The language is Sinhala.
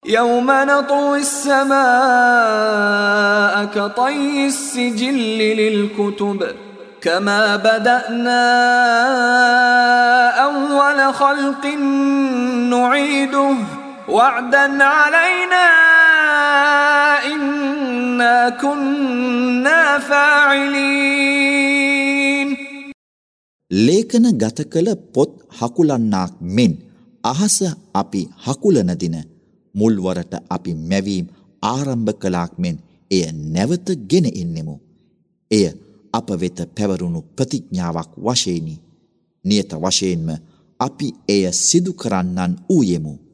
يوم نطوي السماء كطي السجل للكتب كما بدأنا أول خلق نعيده وعدا علينا إنا كنا فاعلين. ලේඛන ගත කළ පොත් හකුලන්නාක් මෙන් අහස අපි හකුලන දින මුල්වරට අපි මැවීම් ආරම්භ කළාක් මෙන් එය නැවත ගෙන එන්නෙමු. එය අප වෙත පැවරුණු ප්‍රතිඥාවක් වශයෙනි. නියත වශයෙන්ම අපි එය සිදු කරන්නන් වූයෙමු.